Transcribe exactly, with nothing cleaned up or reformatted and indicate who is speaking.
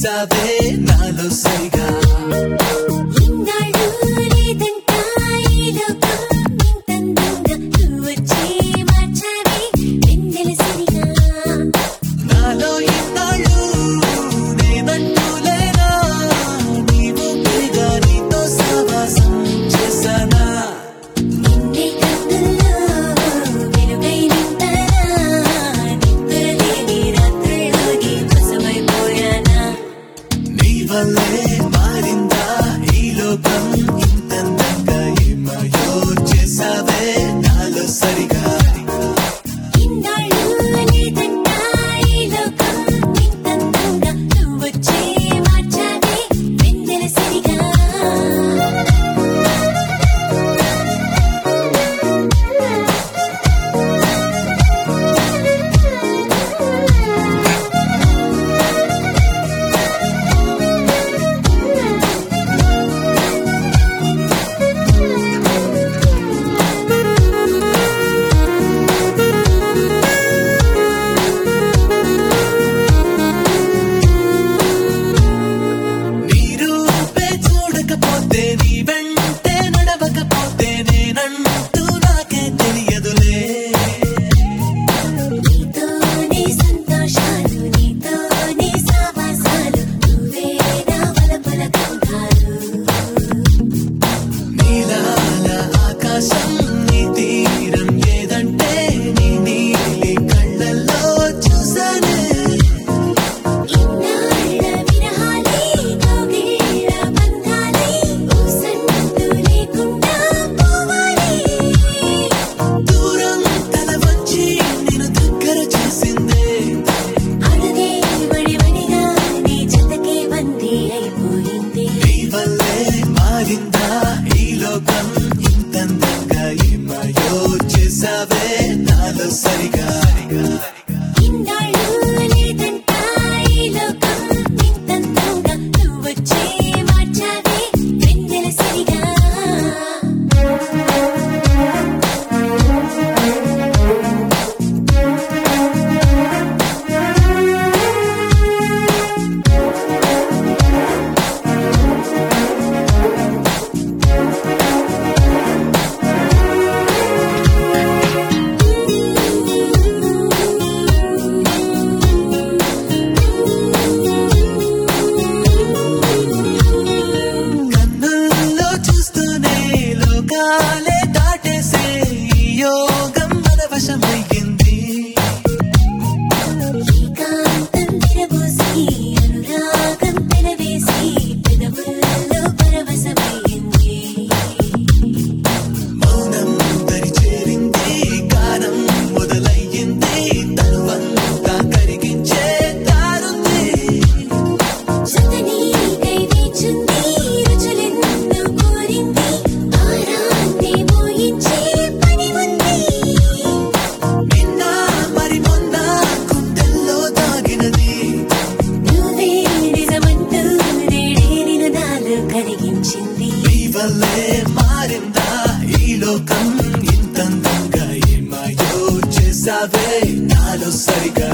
Speaker 1: చేసావే నాలో సరిగా నాలో ఇన్నాళ్ళు నేనంటూ లేనా నీవు పిలిగా నీతో సావాసం చేశానా నీ వల్లే మారిందా ఈ లోకం ఇంతందంగా ఏమయో చేసావే నాలో సరిగా నీ వెంటే నడవకపోతే నేనంటూ నాకే తెలియదులే
Speaker 2: నీతోనే సంతోషాలు నీతోనే సావాసాలు నువ్వే నా వలపుల కంగారు
Speaker 1: నీలాల ఆకాశం నీ తీరం ఏదంటే నీ నీలి కళ్ళల్లో చూసానే
Speaker 2: ఇన్నాళ్ళ విరహాలే కౌగిళ్ళ బంధాలే ఊసంటూ లేకుండా పోవాలి
Speaker 1: దూరం తల వచ్చి నిన్ను దగ్గర చేసిందే
Speaker 2: అడుగే వడివడిగా నీ జతకే బందీ అయిపోయింది
Speaker 1: నీ వల్లే మారిందా ఈ లోకం ఇంతందంగా ఏమయో చేసావే నాలో సరిగా
Speaker 2: ఇన్నాళ్ళు లేదంట ఈ లోకం ఇంతందంగా నువ్వొచ్చే మార్చావే వెన్నెల సరిగా
Speaker 1: కన్నుల్లో చూస్తూనే లోకాలే దాటేసే ఈ యోగం మన వశమయ్యింది
Speaker 2: ఏకాంతం విరబోసి అనురాగం పెనవేసి పెదవుల్లో పరవశమయ్యింది
Speaker 1: మౌనం దరి చేరింది గానం మొదలయ్యింది తనువంతా కరిగించే దారుంది
Speaker 2: జతని కై వేచుంది రుచులెన్నో కోరింది ఆరాన్ని మోయించే పని ఉంది
Speaker 1: నిన్న మరి మొన్న గుండెల్లో దాగినది
Speaker 2: నువ్వే నిజమంటూ నేడే నినదాలు కరిగించింది
Speaker 1: నీ వల్లే మారిందా ఈ లోకం ఇంతందంగా ఏమయో చేసావే నాలో సరిగా